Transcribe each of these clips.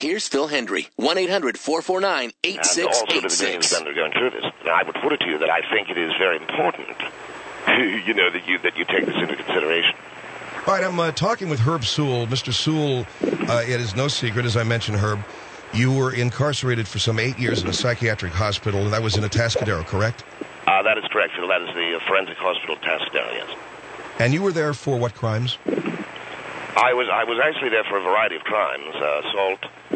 Here's Phil Hendry, 1-800-449-8686. And also to the millions that are going through this. Now, I would put it to you that I think it is very important, that you take this into consideration. All right, I'm talking with Herb Sewell. Mr. Sewell, it is no secret, as I mentioned, Herb, you were incarcerated for some 8 years in a psychiatric hospital, and that was in Atascadero, correct? That is correct, Phil. That is the forensic hospital Atascadero, yes. And you were there for what crimes? I was actually there for a variety of crimes, assault,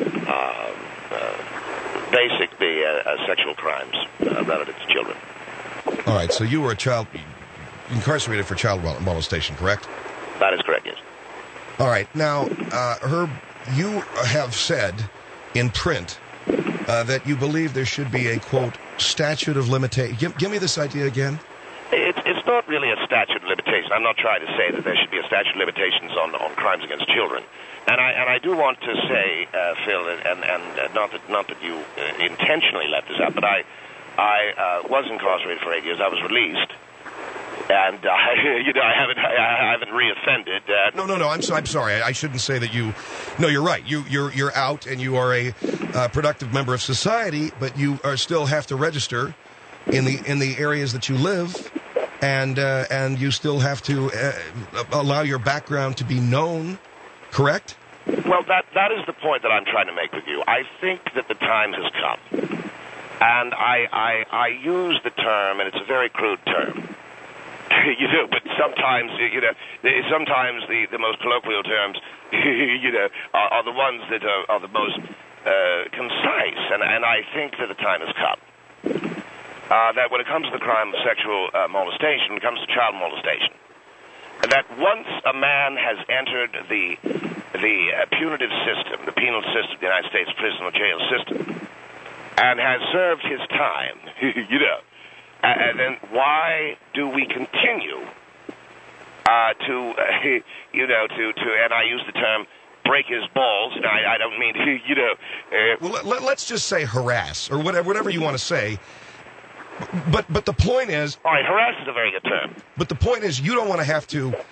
basically sexual crimes relative to children. All right, so you were incarcerated for child molestation, correct? That is correct, yes. All right, now, Herb, you have said in print that you believe there should be a, quote, statute of limitation. Give me this idea again. It's not really a statute of limitation. I'm not trying to say that there should be a statute of limitations on crimes against children. And I do want to say, Phil, and not that you intentionally left this out, but I was incarcerated for 8 years. I was released, and I haven't reoffended. No. I'm sorry. I shouldn't say that you. No, you're right. You're out, and you are a productive member of society, but you still have to register in the areas that you live, and you still have to allow your background to be known. Correct? Well, that is the point that I'm trying to make with you. I think that the time has come, and I use the term, and it's a very crude term. But sometimes, sometimes the most colloquial terms, are the ones that are the most concise, and I think that the time has come. That when it comes to the crime of sexual molestation, when it comes to child molestation, that once a man has entered the punitive system, the penal system, the United States prison or jail system, and has served his time, and then why do we continue to and I use the term break his balls. And I don't mean well, let's just say harass or whatever you want to say. But the point is, all right, harass is a very good term. But the point is, you don't want to have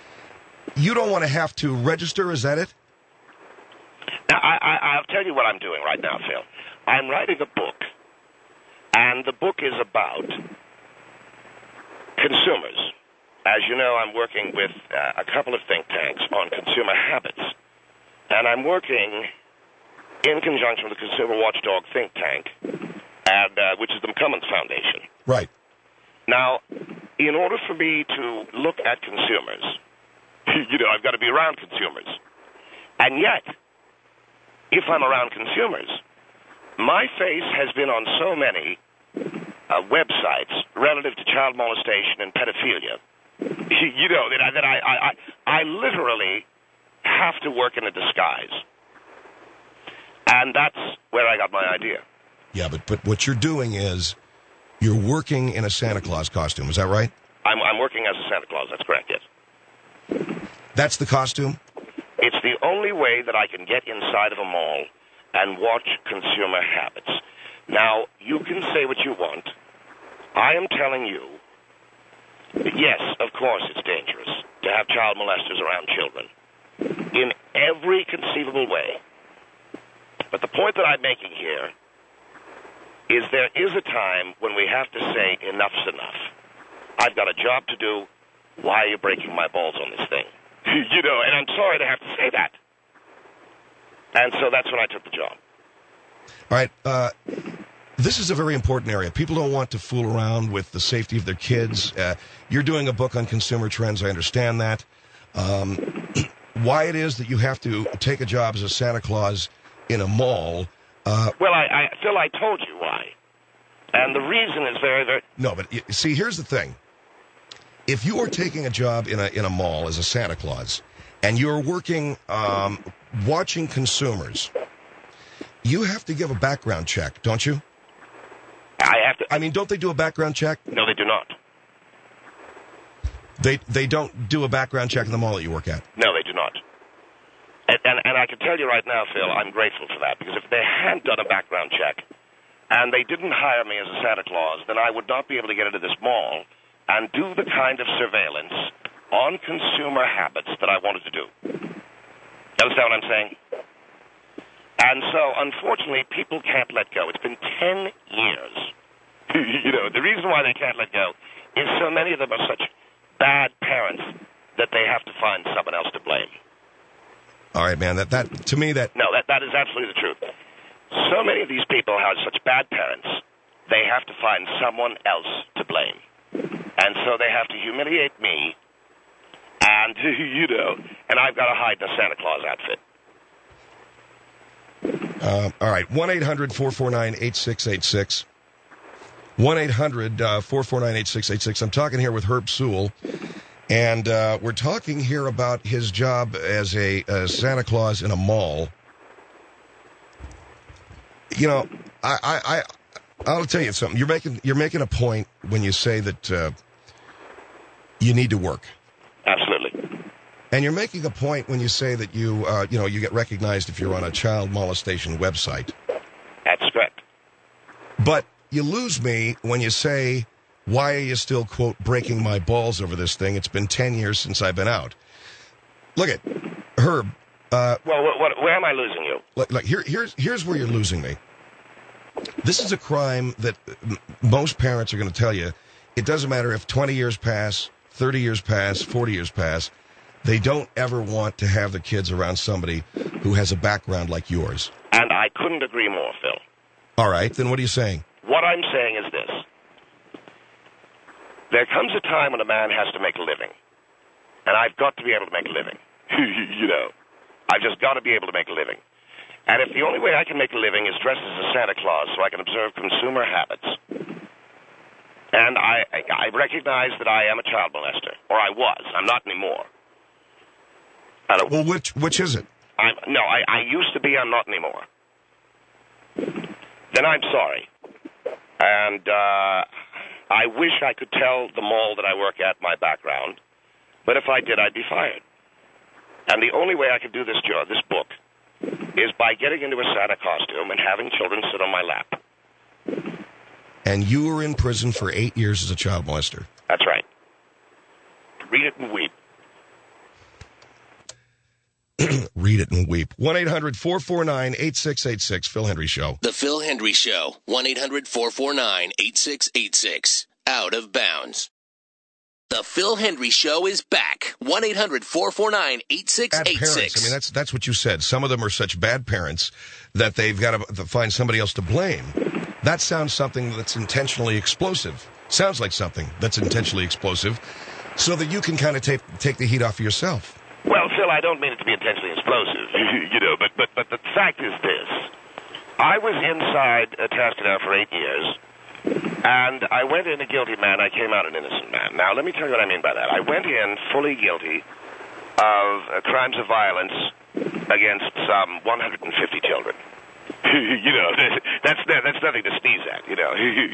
to register. Is that it? Now, I'll tell you what I'm doing right now, Phil. I'm writing a book, and the book is about consumers. As you know, I'm working with a couple of think tanks on consumer habits, and I'm working in conjunction with the Consumer Watchdog think tank, which is the McCummins Foundation. Right. Now, in order for me to look at consumers, I've got to be around consumers. And yet, if I'm around consumers, my face has been on so many websites relative to child molestation and pedophilia, that I literally have to work in a disguise. And that's where I got my idea. Yeah, but what you're doing is you're working in a Santa Claus costume. Is that right? I'm working as a Santa Claus. That's correct, yes. That's the costume? It's the only way that I can get inside of a mall and watch consumer habits. Now, you can say what you want. I am telling you that, yes, of course it's dangerous to have child molesters around children in every conceivable way. But the point that I'm making here is there is a time when we have to say enough's enough. I've got a job to do. Why are you breaking my balls on this thing? And I'm sorry to have to say that. And so that's when I took the job. All right. This is a very important area. People don't want to fool around with the safety of their kids. You're doing a book on consumer trends. I understand that. Why it is that you have to take a job as a Santa Claus in a mall. Phil, I told you why. And the reason is very, very... No, but see, here's the thing. If you are taking a job in a mall as a Santa Claus, and you're working, watching consumers, you have to give a background check, don't you? I have to... I mean, don't they do a background check? No, they do not. They don't do a background check in the mall that you work at? No, they do not. And I can tell you right now, Phil, I'm grateful for that, because if they had done a background check and they didn't hire me as a Santa Claus, then I would not be able to get into this mall and do the kind of surveillance on consumer habits that I wanted to do. You understand what I'm saying? And so, unfortunately, people can't let go. It's been 10 years. The reason why they can't let go is so many of them are such bad parents that they have to find someone else to blame. All right, man. That to me, that is absolutely the truth. So many of these people have such bad parents, they have to find someone else to blame. And so they have to humiliate me, and, and I've got to hide in a Santa Claus outfit. All right, 1-800-449-8686. 1-800-449-8686. I'm talking here with Herb Sewell, and we're talking here about his job as a Santa Claus in a mall. I'll tell you something. You're making a point when you say that you need to work. Absolutely. And you're making a point when you say that you get recognized if you're on a child molestation website. That's correct. But you lose me when you say, why are you still, quote, breaking my balls over this thing? It's been 10 years since I've been out. Look at Herb. Where am I losing you? Here's where you're losing me. This is a crime that most parents are going to tell you. It doesn't matter if 20 years pass, 30 years pass, 40 years pass. They don't ever want to have the kids around somebody who has a background like yours. And I couldn't agree more, Phil. All right, then what are you saying? What I'm saying is this. There comes a time when a man has to make a living. And I've got to be able to make a living. I've just got to be able to make a living. And if the only way I can make a living is dressed as a Santa Claus so I can observe consumer habits, and I recognize that I am a child molester, or I was. I'm not anymore. Well, which is it? I used to be. I'm not anymore. Then I'm sorry. And I wish I could tell the mall that I work at my background, but if I did, I'd be fired. And the only way I could do this book, is by getting into a Santa costume and having children sit on my lap. And you were in prison for 8 years as a child molester. That's right. Read it and weep. Read it and weep. 1-800-449-8686. Phil Hendrie Show. The Phil Hendrie Show. 1-800-449-8686. Out of bounds. The Phil Hendrie Show is back. 1-800-449-8686. Bad parents. I mean, that's what you said. Some of them are such bad parents that they've got to find somebody else to blame. That sounds something that's intentionally explosive. Sounds like something that's intentionally explosive, so that you can kind of take the heat off of yourself. Well, Phil, I don't mean it to be intentionally explosive, but the fact is this. I was inside Tascadero for 8 years, and I went in a guilty man. I came out an innocent man. Now, let me tell you what I mean by that. I went in fully guilty of crimes of violence against some 150 children. That's nothing to sneeze at, and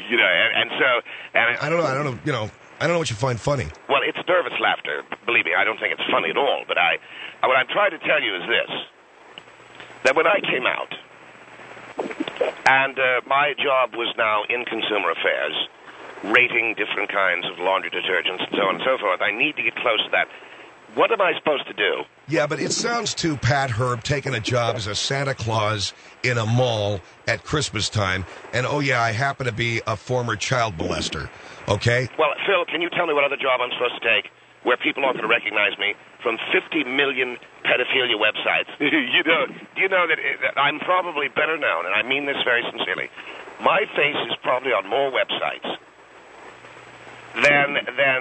I don't know what you find funny. Well, it's nervous laughter. Believe me, I don't think it's funny at all. But what I'm trying to tell you is this: that when I came out, and my job was now in consumer affairs, rating different kinds of laundry detergents and so on and so forth, I need to get close to that. What am I supposed to do? Yeah, but it sounds to Pat Herb taking a job as a Santa Claus in a mall at Christmas time, and I happen to be a former child molester, okay? Well, Phil, can you tell me what other job I'm supposed to take where people aren't going to recognize me from 50 million pedophilia websites? Do you know that I'm probably better known, and I mean this very sincerely. My face is probably on more websites than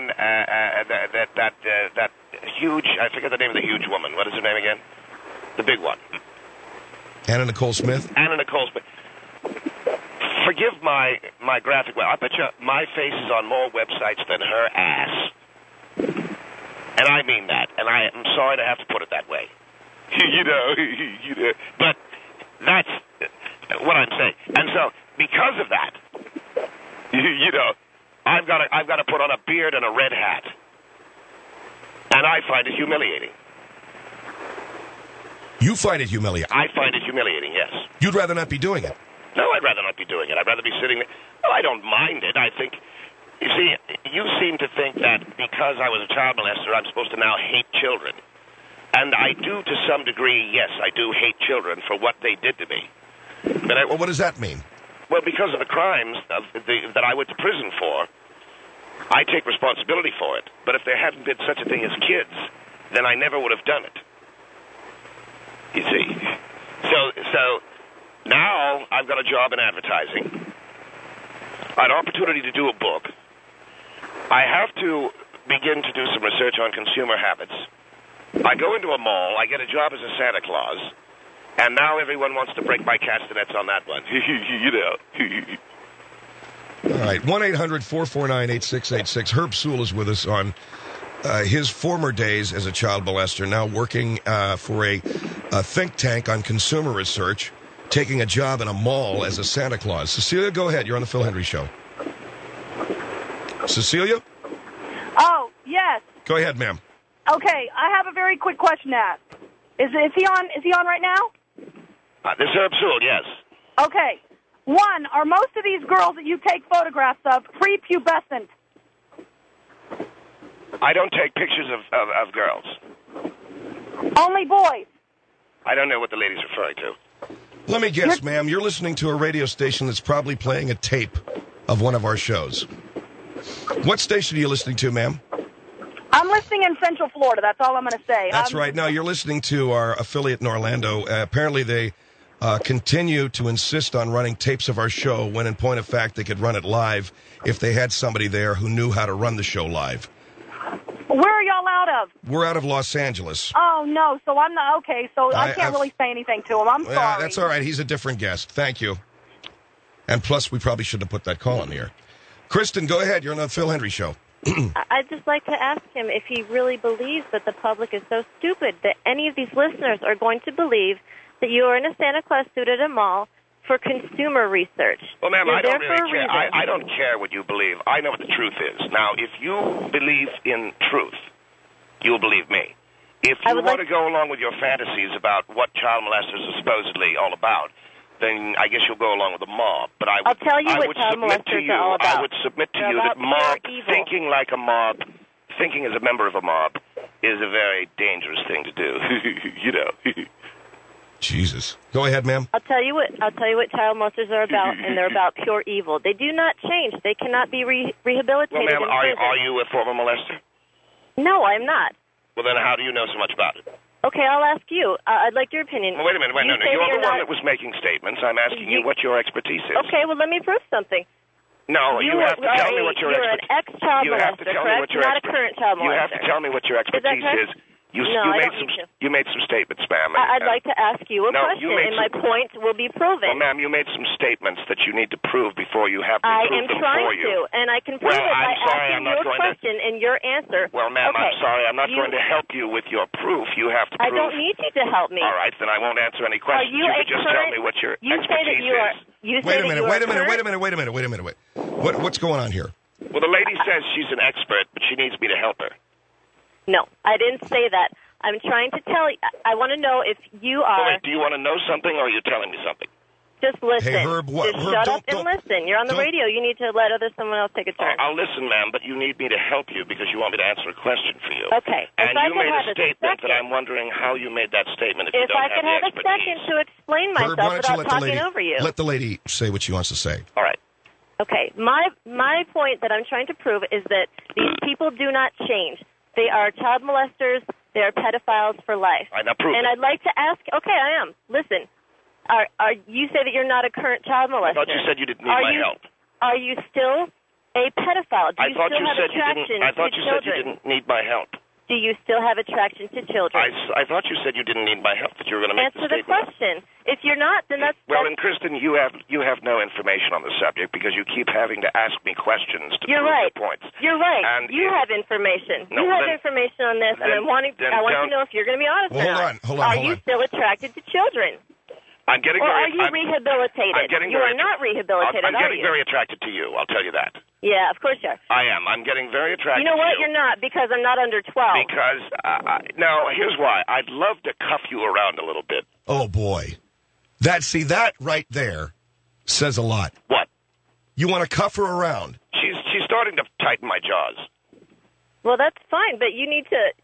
that huge, I forget the name of the huge woman. What is her name again? The big one. Anna Nicole Smith? Anna Nicole Smith. Forgive my graphic. Well, I bet you my face is on more websites than her ass. And I mean that. And I am sorry to have to put it that way. But that's what I'm saying. And so, because of that, I've got to put on a beard and a red hat. And I find it humiliating. You find it humiliating? I find it humiliating, yes. You'd rather not be doing it? No, I'd rather not be doing it. I'd rather be sitting there. Well, I don't mind it. I think, you see, you seem to think that because I was a child molester, I'm supposed to now hate children. And I do, to some degree, yes, I do hate children for what they did to me. But Well, what does that mean? well, because of the crimes that I went to prison for, I take responsibility for it. But if there hadn't been such a thing as kids, then I never would have done it. You see? So now I've got a job in advertising, an opportunity to do a book. I have to begin to do some research on consumer habits. I go into a mall, I get a job as a Santa Claus, and now everyone wants to break my castanets on that one. You know. All right, 1-800-449-8686. Herb Sewell is with us on his former days as a child molester, now working for a think tank on consumer research, taking a job in a mall as a Santa Claus. Cecilia, go ahead. You're on the Phil Hendrie Show. Cecilia? Oh, yes. Go ahead, ma'am. Okay, I have a very quick question to ask. Is he on right now? This is Herb Sewell, yes. Okay. One, are most of these girls that you take photographs of prepubescent? I don't take pictures of girls. Only boys? I don't know what the lady's referring to. Let me guess, ma'am. You're listening to a radio station that's probably playing a tape of one of our shows. What station are you listening to, ma'am? I'm listening in Central Florida. That's all I'm going to say. That's right. No, you're listening to our affiliate in Orlando. Apparently, they continue to insist on running tapes of our show when, in point of fact, they could run it live if they had somebody there who knew how to run the show live. Where are y'all out of? We're out of Los Angeles. Oh, no. So I'm not. Okay, so I can't really say anything to him. I'm sorry. That's all right. He's a different guest. Thank you. And plus, we probably shouldn't have put that call on the air. Kristen, go ahead. You're on the Phil Hendrie Show. I'd just like to ask him if he really believes that the public is so stupid that any of these listeners are going to believe that you are in a Santa Claus suit at a mall for consumer research. Well, ma'am, You're I don't there for really a care. reason. I don't care what you believe. I know what the truth is. Now, if you believe in truth, you'll believe me. If you want to go along with your fantasies about what child molesters are supposedly all about, then I guess you'll go along with the mob. But I'll tell you what child molesters are all about. I would submit to They're you that about mob, pure evil. thinking like a mob, thinking as a member of a mob, is a very dangerous thing to do. You know. Jesus. Go ahead, ma'am. I'll tell you what child molesters are about, and they're about pure evil. They do not change. They cannot be rehabilitated. Well, ma'am, in prison. are you a former molester? No, I'm not. Well, then how do you know so much about it? Okay, I'll ask you. I'd like your opinion. Well, wait a minute. No. say You're the you're one not- that was making statements. I'm asking you what your expertise is. Okay, well, let me prove something. No, you have to tell me what your You're an ex-child You have to molester, tell me what correct? your Not a current child molester. You have to tell me what your expertise is. You made some statements, ma'am. I'd like to ask you a No, question, you made and my point will be proven. Well, ma'am, you made some statements that you need to prove before you have me I prove am them trying for you. to, and I can prove it by I'm sorry, I'm asking you not a going question and your answer. Well, ma'am, okay. I'm sorry. I'm not going to help you with your proof. You have to prove. I don't need you to help me. All right, then I won't answer any questions. you can just tell me what your expertise is. Wait a minute. What's going on here? Well, the lady says she's an expert, but she needs me to help her. No, I didn't say that. I'm trying to tell you. I want to know if you are. Well, wait, do you want to know something, or are you telling me something? Just listen. Hey, Herb, Just shut up and listen. You're on the radio. You need to let someone else take a turn. I'll listen, ma'am, but you need me to help you because you want me to answer a question for you. Okay. And you made a statement that I'm wondering how you made that statement if you don't I could have have the a second to explain Herb, why myself don't you without talking over you. Let the lady say what she wants to say. All right. Okay. My point that I'm trying to prove is that these people do not change. They are child molesters. They are pedophiles for life. All right, now prove and it. I'd like to ask. Okay, I am. Listen. Are you say that you're not a current child molester? I thought you said you didn't need my help. Are you still a pedophile? Do you I thought still you have said you attraction didn't. I thought to you children? said you didn't need my help. Do you still have attraction to children? I thought you said you didn't need my help. That you were going to make Answer the the statement. question. If you're not, then that's. Well, and Kristen, you have no information on the subject because you keep having to ask me questions to You're prove right. your points. You're right. And you have information. No, you have then- information on this, and then- I want to know if you're going to be honest Well, or not. hold on. Are you still attracted to children? I'm getting or very. are you rehabilitated? I'm getting you very, are not rehabilitated, I'm are getting you? very attracted to you. I'll tell you that. Yeah, of course you are. I am. I'm getting very attracted. You know to what? you. You're not, because I'm not under 12. Because now here's why. I'd love to cuff you around a little bit. Oh boy, that right there says a lot. What? You want to cuff her around? She's starting to tighten my jaws. Well, that's fine, but you need to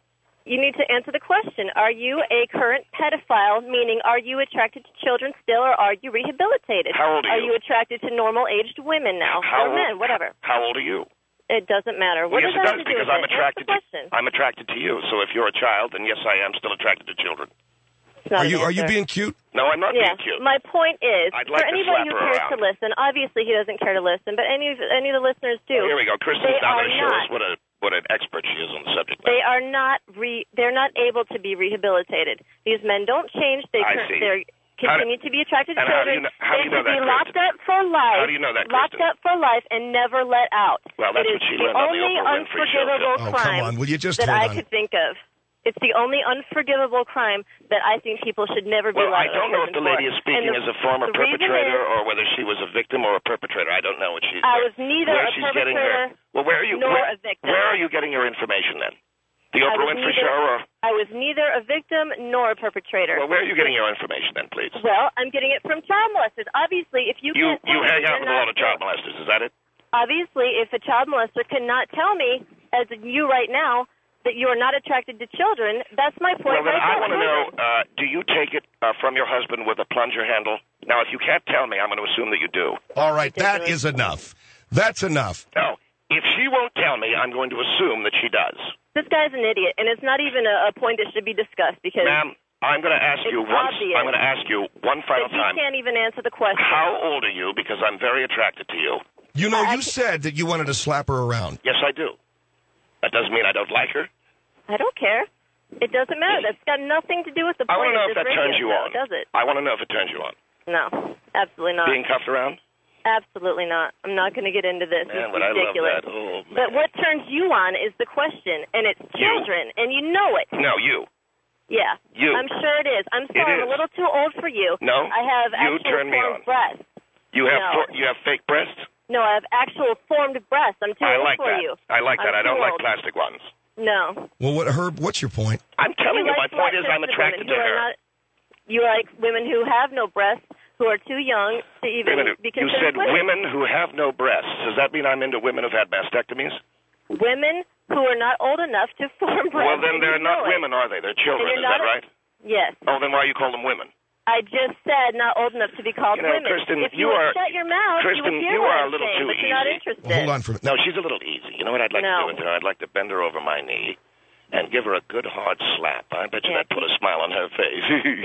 you need to answer the question. Are you a current pedophile, meaning are you attracted to children still, or are you rehabilitated? How old are you? Are you attracted to normal-aged women now, or men, whatever? How old are you? It doesn't matter. Well, What yes, does it that does, have to do because with I'm it? attracted Answer the question. I'm attracted to you. So if you're a child, then yes, I am still attracted to children. It's not Are an you answer. being cute? No, I'm not Yeah. being cute. My point is, I'd like for to anybody slap who her cares around. to listen, obviously he doesn't care to listen, but any of the listeners do. Oh, here we go. Kristen's They now are going to show us not. what an expert she is on the subject They matter. are not they're not able to be rehabilitated. These men don't change. I see. They continue to be attracted to and how do children. you know- how do you know they should that, be locked Kristen? up for life. How do you know that, Locked Kristen? up for life and never let out. Well, that's it what is she the learned on the only Oprah Winfrey show. unforgivable Oh, crime come on. Will you just that hold I on? could think of. It's the only unforgivable crime that I think people should never be Well, allowed I don't know if the lady is speaking as a former the reason perpetrator is- or whether she was a victim or a perpetrator. I don't know what she's. I was neither where a she's getting her. perpetrator Well, where are you? nor where, a victim. Where are you getting your information then? The I Oprah was Winfrey neither- show, or I was neither a victim nor a perpetrator. well, where are you getting your information then, please? Well, I'm getting it from child molesters. Obviously, if you You can't tell me hang out you're with a not- lot of child molesters, is that it? Obviously, if a child molester cannot tell me, as you right now, that you are not attracted to children, that's my point. Well, then right I there. want to know, do you take it from your husband with a plunger handle? Now, if you can't tell me, I'm going to assume that you do. All right, that is enough. That's enough. No, if she won't tell me, I'm going to assume that she does. This guy's an idiot, and it's not even a point that should be discussed because Ma'am, I'm going to ask it's you once. obvious I'm going to ask you one final that you time. can't even answer the question. How old are you? Because I'm very attracted to you. You know, you said that you wanted to slap her around. Yes, I do. That doesn't mean I don't like her. I don't care. It doesn't matter. That's got nothing to do with the I point want to know of if this that radio turns you show, on. does it? I want to know if it turns you on. No, absolutely not. Being cuffed around? Absolutely not. I'm not going to get into this. Man, it's but I love ridiculous. that. Oh, man. But what turns you on is the question, and it's children, and you know it. No, you. Yeah. You. I'm sure it is. I'm sorry, I'm is. a little too old for you. No, I have you actual turn me formed on. breasts. You have No. you have fake breasts? No, I have actual formed breasts. I'm too I old like for that. you. I like that. I'm I don't too like old. plastic ones. No. Well, Herb, what's your point? I'm telling you, my like point is I'm flat-chested attracted women to who are her. not- you like women who have no breasts, who are too young to Wait a even minute. be You considered said women who have no breasts. Does that mean I'm into women who've had mastectomies? Women who are not old enough to form breasts. Well, then and they're you know not it. women, are they? They're children. And Is you're that not right? Yes. Oh, then why do you call them women? I just said not old enough to be called You know, women. Kristen, if you you are- would shut your mouth, Kristen, you would hear you what are a I'm little saying, too but you're not easy. interested. Well, hold on for a minute. No, she's a little easy. You know what I'd like to No. do with her? I'd like to bend her over my knee and give her a good hard slap. I bet you Yeah. that'd put a smile on her face.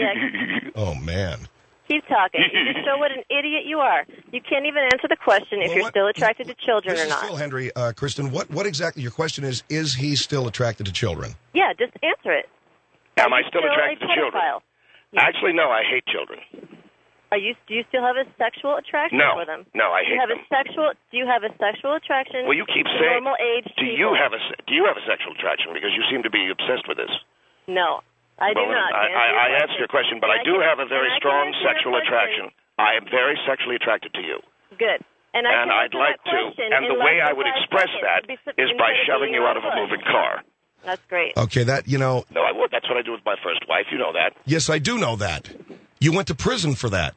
Oh, man. Keep talking. You just show what an idiot you are. You can't even answer the question if Well, you're what- still attracted to children This or is not. Phil Hendry. Kristen, what exactly your question is he still attracted to children? Yeah, just answer it. Am Are I you still attracted a to children? pedophile? Yes. Actually, no, I hate children. Do you still have a sexual attraction No. for them? No, I Do you hate have them. Do you have a sexual attraction? Well, you keep to saying. normal age Do people? you have a sexual attraction? Because you seem to be obsessed with this. No, I do Well, not. I answered your question, but I do have a very strong sexual attraction. attraction. I am very sexually attracted to you. Good. And I can I'd answer like that to. question And in the less way I than would 5 express seconds that is instead by of shoving beating you out of a bush. moving car. That's great. Okay, that, No, I would. That's what I do with my first wife. You know that. yes, I do know that. You went to prison for that.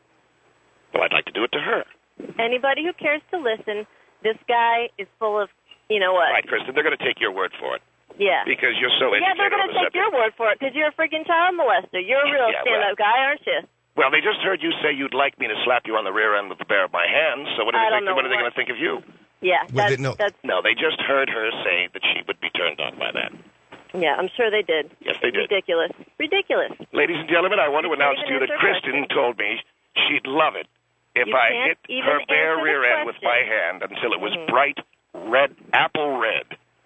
Well, I'd like to do it to her. Anybody who cares to listen, this guy is full of, you know what? Right, Kristen, they're going to take your word for it Yeah. because you're so Yeah, educated they're on going the to take subject. your word for it because you're a freaking child molester. You're a real Yeah, stand-up guy, aren't you? Well, they just heard you say you'd like me to slap you on the rear end with the bare of my hands. So what do I they don't think? know What are they what- going to think of you? Yeah, Well, they- no. that's No, they just heard her say that she would be turned on by that. yeah. I'm sure they did. Yes, they did. Ridiculous. Ladies and gentlemen, I want to You can't announce even to you that answer a Kristen question. told me she'd love it if You I can't hit even her bare answer the rear end with my question. hand until it was Mhm. bright red, apple red.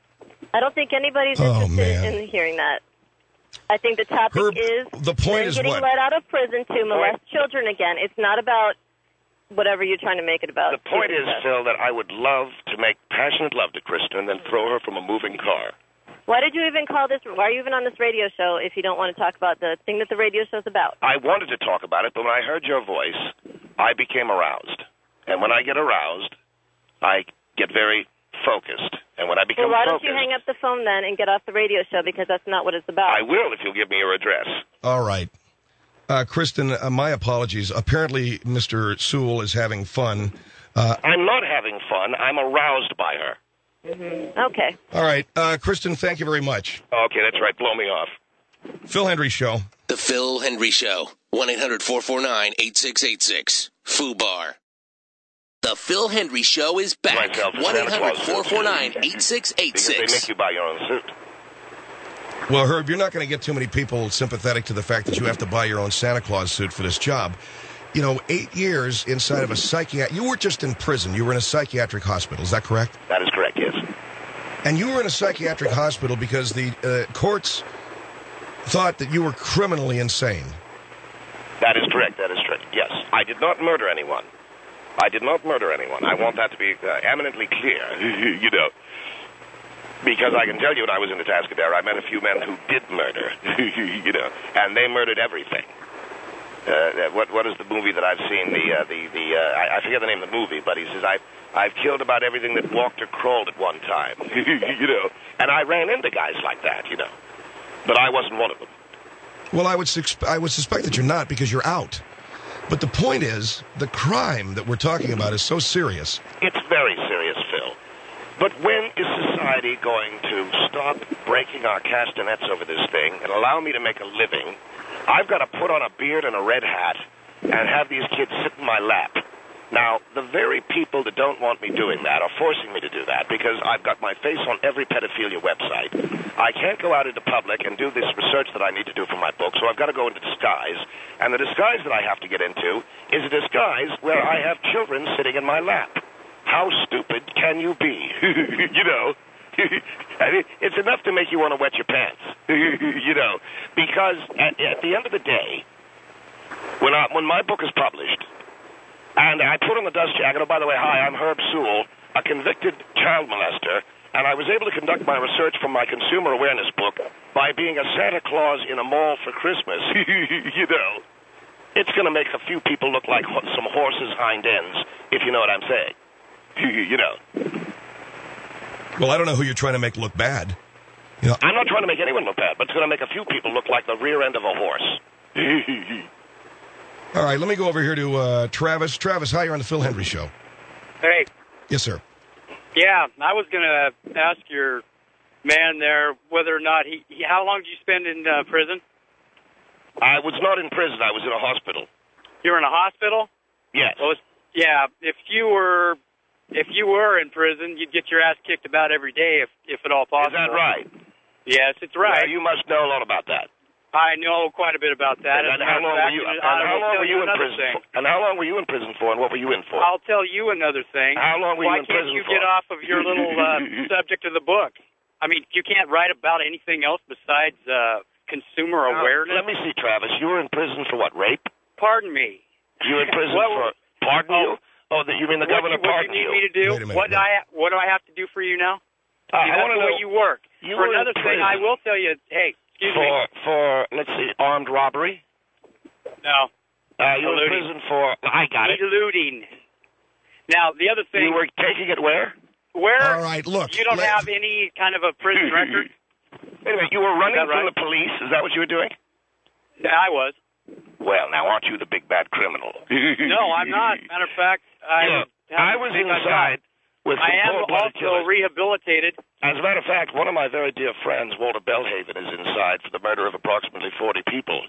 I don't think anybody's Oh, interested man. in hearing that. I think the topic Herb, is the point men is getting what? let out of prison to molest children again. It's not about whatever you're trying to make it about. The point is, Jesus. Phil, that I would love to make passionate love to Kristen and then throw her from a moving car. Why did you even call this? Why are you even on this radio show if you don't want to talk about the thing that the radio show's about? I wanted to talk about it, but when I heard your voice, I became aroused. And when I get aroused, I get very focused. And when I become Well, why don't focused, you hang up the phone then and get off the radio show because that's not what it's about. I will if you'll give me your address. All right. Kristen, my apologies. Apparently, Mr. Sewell is having fun. I'm not having fun. I'm aroused by her. Okay. All right. Kristen, thank you very much. Okay, that's right. Blow me off. Phil Hendry Show. The Phil Hendry Show. 1-800-449-8686. FUBAR. The Phil Hendry Show is back. Myself, Santa Claus suit. Because they 1-800-449-8686. make you buy your own suit. Well, Herb, you're not going to get too many people sympathetic to the fact that you have to buy your own Santa Claus suit for this job. 8 years inside of a psychiatric... You were just in prison. You were in a psychiatric hospital. Is that correct? That is correct, yes. And you were in a psychiatric hospital because the courts thought that you were criminally insane. That is correct. That is correct. Yes. I did not murder anyone. I want that to be eminently clear, Because I can tell you when I was in the Tascadero, I met a few men who did murder, and they murdered everything. What is the movie that I've seen? I forget the name of the movie, but he says, I've killed about everything that walked or crawled at one time, And I ran into guys like that, But I wasn't one of them. Well, I would suspect that you're not because you're out. But the point is, the crime that we're talking about is so serious. It's very serious, Phil. But when is society going to stop breaking our castanets over this thing and allow me to make a living? I've got to put on a beard and a red hat and have these kids sit in my lap. Now, the very people that don't want me doing that are forcing me to do that because I've got my face on every pedophilia website. I can't go out into public and do this research that I need to do for my book, so I've got to go into disguise. And the disguise that I have to get into is a disguise where I have children sitting in my lap. How stupid can you be? It's enough to make you want to wet your pants. Because at the end of the day, when my book is published, and I put on the dust jacket, oh, by the way, hi, I'm Herb Sewell, a convicted child molester, and I was able to conduct my research from my consumer awareness book by being a Santa Claus in a mall for Christmas, It's going to make a few people look like some horses' hind ends, if you know what I'm saying. Well, I don't know who you're trying to make look bad. I'm not trying to make anyone look bad, but it's going to make a few people look like the rear end of a horse. All right, let me go over here to Travis. Travis, hi, you're on the Phil Hendry Show. Hey. Yes, sir. Yeah, I was going to ask your man there whether or not how long did you spend in prison? I was not in prison. I was in a hospital. You were in a hospital? Yes. Well, yeah, if you were in prison, you'd get your ass kicked about every day if at all possible. Is that right? Yes, it's right. Well, you must know a lot about that. I know quite a bit about that. And how long were you? in prison? And how long were you in prison for? And what were you in for? I'll tell you another thing. How long were you in prison for? Why can't you get off of your little subject of the book? I mean, you can't write about anything else besides consumer awareness. Let me see, Travis. You were in prison for what? Rape? Pardon me. You were in prison for pardon you? Oh, you mean the governor pardoned you? What do you need me to do? Wait a minute, what do I have to do for you now? I want to know the way you work. For another thing, I will tell you. Hey. Excuse me. For, let's see, armed robbery? No. You were in prison for, I got it. Eluding. Now, the other thing. You were taking it where? Where? All right, look. You don't have any kind of a prison record? Wait a minute, you were running from the police? Is that what you were doing? Yeah, I was. Well, now, aren't you the big bad criminal? No, I'm not. Matter of fact, I was inside with some I am also rehabilitated. As a matter of fact, one of my very dear friends, Walter Bellhaven, is inside for the murder of approximately 40 people.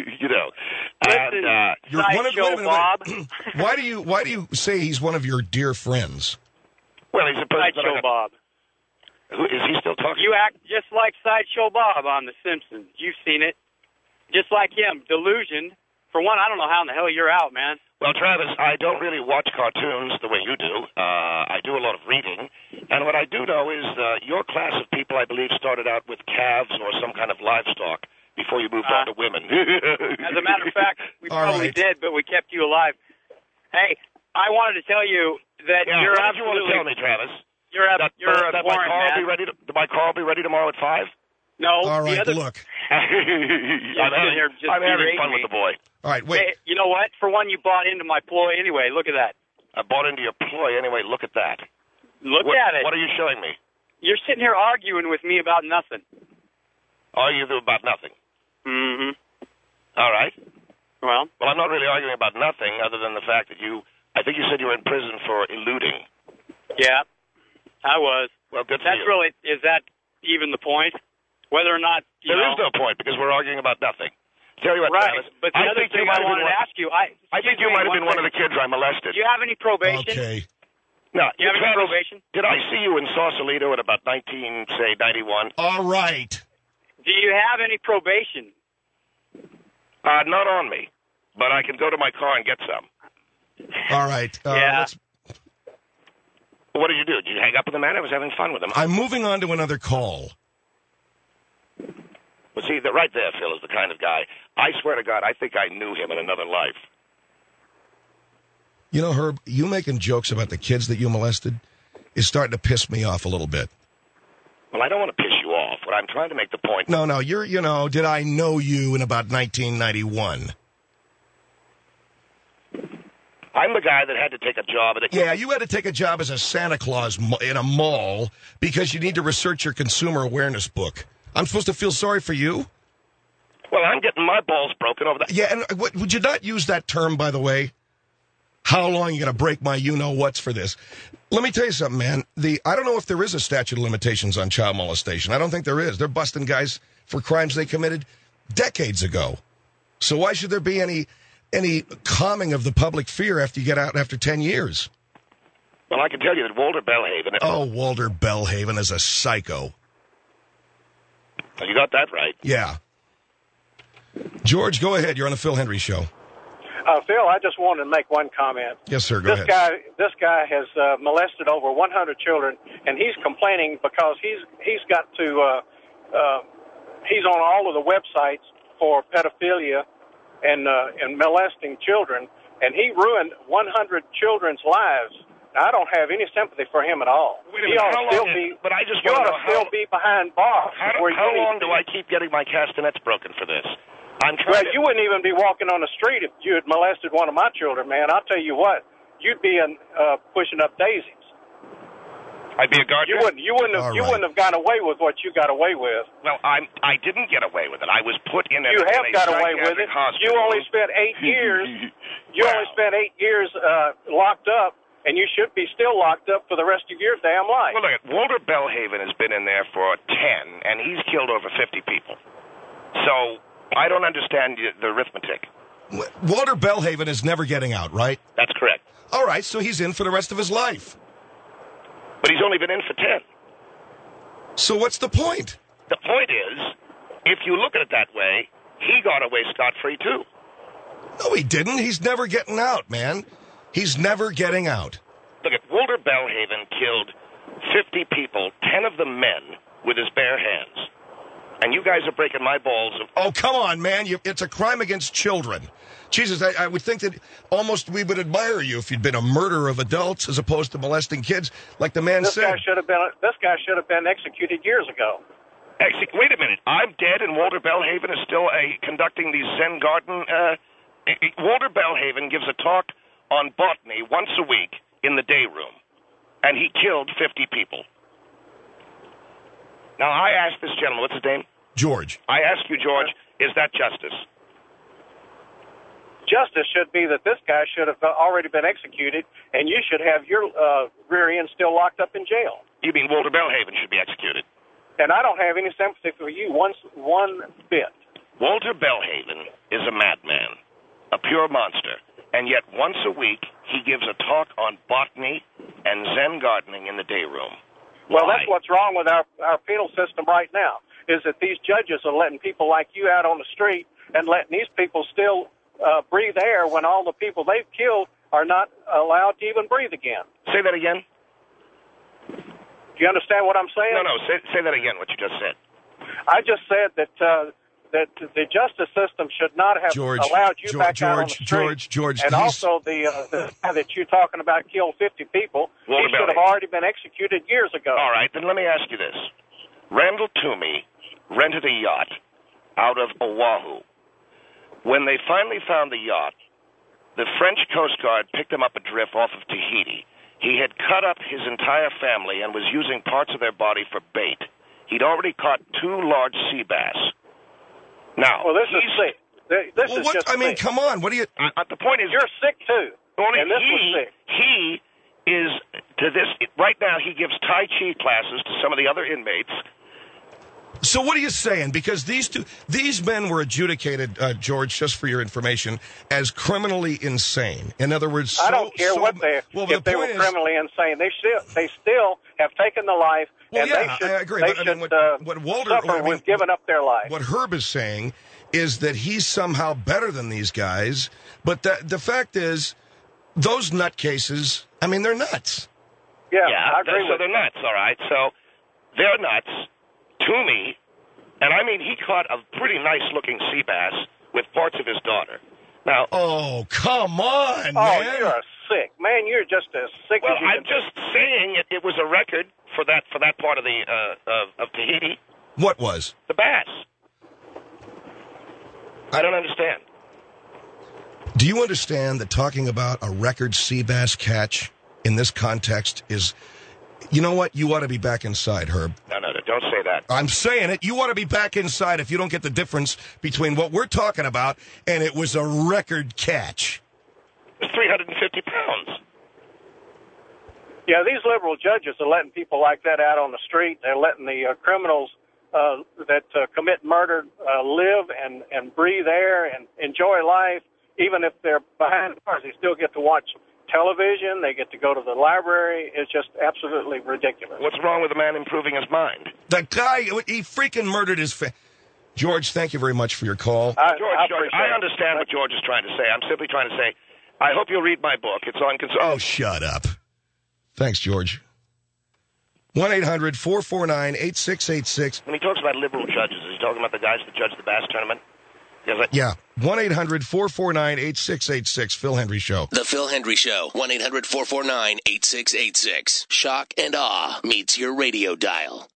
Listen, Sideshow Bob. Why do you say he's one of your dear friends? Well, he's a person Sideshow Bob. Is he still talking? You act just like Sideshow Bob on The Simpsons. You've seen it. Just like him. Delusion. For one, I don't know how in the hell you're out, man. Well, Travis, I don't really watch cartoons the way you do. I do a lot of reading. And what I do know is your class of people, I believe, started out with calves or some kind of livestock before you moved on to women. As a matter of fact, we probably did, but we kept you alive. Hey, I wanted to tell you that you're what absolutely... What did you want to tell me, Travis? You're a my car will be ready. My car will be ready tomorrow at 5? No. All right, look. I'm having fun with the boy. All right, wait. Hey, you know what? For one, you bought into my ploy anyway. Look at that. I bought into your ploy anyway. Look at that. Look at it. What are you showing me? You're sitting here arguing with me about nothing. Arguing about nothing? Mm-hmm. All right. Well, I'm not really arguing about nothing other than the fact that I think you said you were in prison for eluding. Yeah, I was. Well, good for That's you. really, is that even the point? Whether or not, There is no point because we're arguing about nothing. Tell you what, Right, Travis, but the I other think you thing might I have wanted been to ask you, I think you might have been one of the kids I molested. Do you have any probation? Okay. No, Do you have any Travis, probation? Did I see you in Sausalito at about 91? All right. Do you have any probation? Not on me, but I can go to my car and get some. All right. Yeah. What did you do? Did you hang up with the man? I was having fun with him. I'm moving on to another call. Well, see, right there, Phil, is the kind of guy. I swear to God, I think I knew him in another life. You know, Herb, you making jokes about the kids that you molested is starting to piss me off a little bit. Well, I don't want to piss you off, but I'm trying to make the point. No, did I know you in about 1991? I'm the guy that had to take a job at a... Yeah, you had to take a job as a Santa Claus in a mall because you need to research your consumer awareness book. I'm supposed to feel sorry for you? Well, I'm getting my balls broken over that. Yeah, and would you not use that term, by the way? How long are you going to break my you-know-whats for this? Let me tell you something, man. I don't know if there is a statute of limitations on child molestation. I don't think there is. They're busting guys for crimes they committed decades ago. So why should there be any calming of the public fear after you get out after 10 years? Well, I can tell you that Walter Bellhaven... Oh, Walter Bellhaven is a psycho. You got that right. Yeah. George, go ahead. You're on the Phil Hendry Show. Phil, I just wanted to make one comment. Yes, sir. Go ahead. This guy has molested over 100 children, and he's complaining because he's got to he's on all of the websites for pedophilia and molesting children, and he ruined 100 children's lives. Now, I don't have any sympathy for him at all. Wait a minute, how long but I just want to know still be behind bars. How long do I keep getting my castanets broken for this? You wouldn't even be walking on the street if you had molested one of my children, man. I'll tell you what, you'd be pushing up daisies. I'd be a gardener. You wouldn't have gotten away with what you got away with. Well, I didn't get away with it. I was put in a You have in a got away with it. hospital. You only spent 8 years. Only spent 8 years locked up, and you should be still locked up for the rest of your damn life. Well, look, Walter Bellhaven has been in there for 10, and he's killed over 50 people. So I don't understand the arithmetic. Walter Bellhaven is never getting out, right? That's correct. All right, so he's in for the rest of his life. But he's only been in for 10. So what's the point? The point is, if you look at it that way, he got away scot-free, too. No, he didn't. He's never getting out, man. He's never getting out. Look, Walter Bellhaven killed 50 people, 10 of them men, with his bare hands. And you guys are breaking my balls. Oh, come on, man. It's a crime against children. Jesus, I would think that almost we would admire you if you'd been a murderer of adults as opposed to molesting kids, like the man said. This guy should have been executed years ago. Wait a minute. I'm dead and Walter Bellhaven is still conducting these Zen garden. Walter Bellhaven gives a talk on botany once a week in the day room, and he killed 50 people. Now, I asked this gentleman, what's his name? George. I ask you, George, is that justice? Justice should be that this guy should have already been executed, and you should have your rear end still locked up in jail. You mean Walter Bellhaven should be executed? And I don't have any sympathy for you one bit. Walter Bellhaven is a madman, a pure monster, and yet once a week he gives a talk on botany and Zen gardening in the day room. Well, that's what's wrong with our penal system right now, is that these judges are letting people like you out on the street and letting these people still breathe air when all the people they've killed are not allowed to even breathe again. Say that again. Do you understand what I'm saying? No, say that again, what you just said. I just said that the justice system should not have allowed you back out on the street. George, and also the guy that you're talking about killed 50 people, he should have already been executed years ago. All right, then let me ask you this. Randall Toomey rented a yacht out of Oahu. When they finally found the yacht, the French Coast Guard picked him up adrift off of Tahiti. He had cut up his entire family and was using parts of their body for bait. He'd already caught 2 large sea bass. Now, well, this is sick. This is just I mean, sick. come on. What do you... the point is... You're sick, too. Only and this was sick. He is, to this... Right now, he gives Tai Chi classes to some of the other inmates. So what are you saying? Because these men were adjudicated, George, just for your information, as criminally insane. In other words, I don't care what they if they were criminally insane. They still have taken the life, and yeah, they should, I agree. they But, should what Walter, suffer with giving up their life. What Herb is saying is that he's somehow better than these guys. But the fact is, those nutcases, I mean, they're nuts. Yeah, I agree so they're nuts, all right? So they're nuts. Toomey, and I mean, he caught a pretty nice-looking sea bass with parts of his daughter. Now, oh, come on, oh, man. you're sick. Man, you're just as sick well, as you I'm just saying it was a record for that part of the of Tahiti. What was? The bass. I don't understand. Do you understand that talking about a record sea bass catch in this context is, you know what? You ought to be back inside, Herb. No, don't say that. I'm saying it. You ought to be back inside if you don't get the difference between what we're talking about and it was a record catch. It's 350 pounds. Yeah, these liberal judges are letting people like that out on the street. They're letting the criminals that commit murder live and breathe air and enjoy life. Even if they're behind bars, they still get to watch television. They get to go to the library. It's just absolutely ridiculous. What's wrong with a man improving his mind? The guy, he freaking murdered his George, thank you very much for your call. George, I understand what George is trying to say. I'm simply trying to say, I hope you'll read my book. It's on... Oh, shut up. Thanks, George. 1-800-449-8686. When he talks about liberal judges, is he talking about the guys that judge the bass tournament? Yeah. 1-800-449-8686. Phil Hendry Show. The Phil Hendry Show. 1-800-449-8686. Shock and awe meets your radio dial.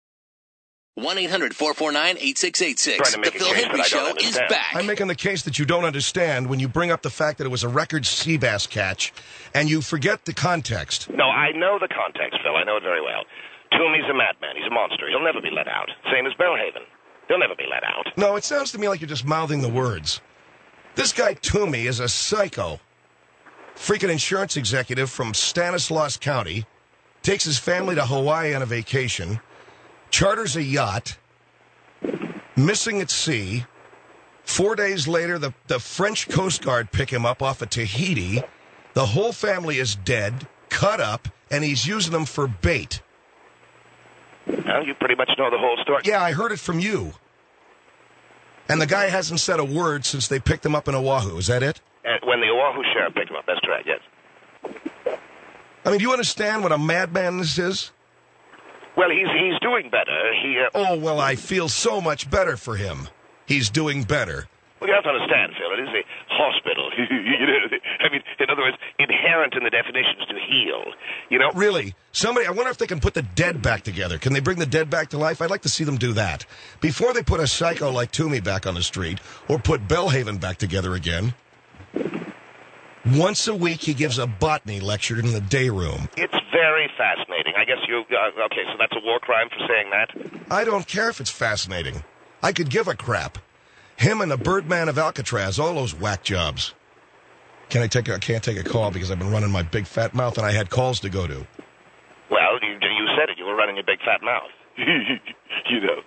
1-800-449-8686. The Phil Hendry Show is back. I'm making the case that you don't understand when you bring up the fact that it was a record sea bass catch and you forget the context. No, I know the context, Phil. I know it very well. Toomey's a madman. He's a monster. He'll never be let out. Same as Bellhaven. He'll never be let out. No, it sounds to me like you're just mouthing the words. This guy Toomey is a psycho. Freaking insurance executive from Stanislaus County. Takes his family to Hawaii on a vacation. Charters a yacht. Missing at sea. 4 days later, the French Coast Guard pick him up off of Tahiti. The whole family is dead, cut up, and he's using them for bait. Well, you pretty much know the whole story. Yeah, I heard it from you. And the guy hasn't said a word since they picked him up in Oahu. Is that it? When the Oahu sheriff picked him up, that's correct, yes. I mean, do you understand what a madman this is? Well, he's doing better. Oh, well, I feel so much better for him. He's doing better. Well, you have to understand, Phil, it is a hospital. I mean, in other words, inherent in the definition is to heal. You know? Really? I wonder if they can put the dead back together. Can they bring the dead back to life? I'd like to see them do that. Before they put a psycho like Toomey back on the street, or put Bellhaven back together again. Once a week, he gives a botany lecture in the day room. It's very fascinating. I guess okay, so that's a war crime for saying that? I don't care if it's fascinating. I could give a crap. Him and the Birdman of Alcatraz, all those whack jobs. I can't take a call because I've been running my big fat mouth and I had calls to go to. Well, you said it. You were running your big fat mouth. You know.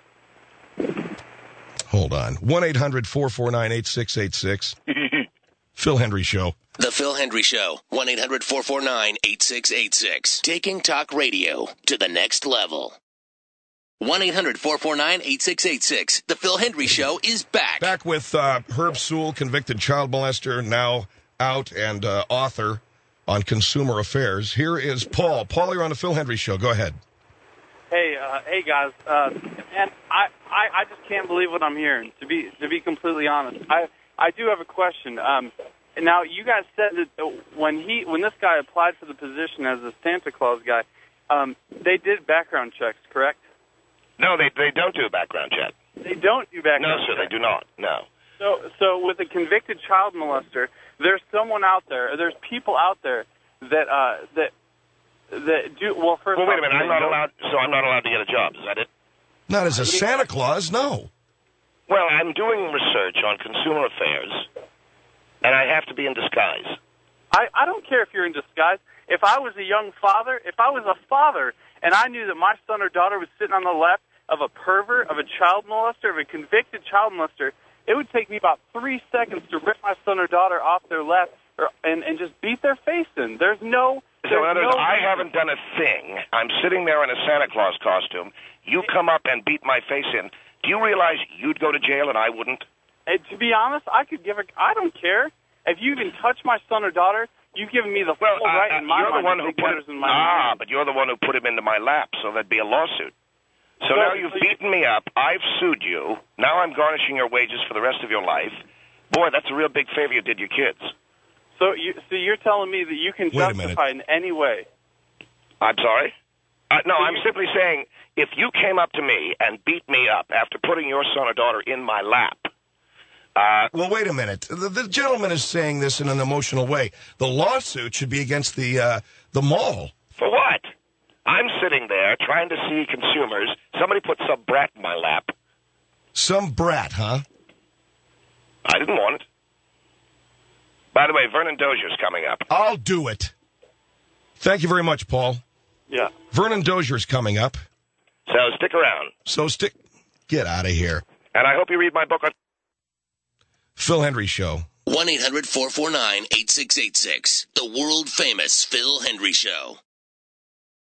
Hold on. 1-800-449-8686. Phil Hendry Show. The Phil Hendry Show. 1-800-449-8686. Taking talk radio to the next level. 1-800-449-8686. The Phil Hendry Show is back. Back with Herb Sewell, convicted child molester, now out and author on consumer affairs. Here is Paul. Paul, you're on the Phil Hendry Show. Go ahead. Hey guys. And I just can't believe what I'm hearing. To be completely honest, I do have a question. Now you guys said that when this guy applied for the position as a Santa Claus guy, they did background checks, correct? No, they don't do a background check. They don't do background checks? No, sir, they do not. No. So with a convicted child molester, there's someone out there, or there's people out there that do. Well, first. Well, wait a minute. I'm not allowed to get a job. Is that it? Not as a Santa Claus, no. Well, I'm doing research on consumer affairs, and I have to be in disguise. I don't care if you're in disguise. if I was a young father, if I was a father, and I knew that my son or daughter was sitting on the lap of a pervert, of a child molester, of a convicted child molester, it would take me about 3 seconds to rip my son or daughter off their lap and just beat their face in. There's no... So in other words, I haven't done a thing. I'm sitting there in a Santa Claus costume. You come up and beat my face in. Do you realize you'd go to jail and I wouldn't? To be honest, I don't care. If you can touch my son or daughter, you've given me the full right in my mind to take matters in my hand. But you're the one who put him into my lap, so that'd be a lawsuit. So now you've beaten me up. I've sued you. Now I'm garnishing your wages for the rest of your life. Boy, that's a real big favor you did your kids. So you're telling me that you can justify in any way? I'm sorry? No, I'm simply saying if you came up to me and beat me up after putting your son or daughter in my lap. Well, wait a minute. The gentleman is saying this in an emotional way. The lawsuit should be against the mall. For what? I'm sitting there trying to see consumers. Somebody put some brat in my lap. Some brat, huh? I didn't want it. By the way, Vernon Dozier's coming up. I'll do it. Thank you very much, Paul. Yeah. Vernon Dozier's coming up. So stick around. Get out of here. And I hope you read my book on Phil Hendry Show. 1-800-449-8686. The world famous Phil Hendry Show.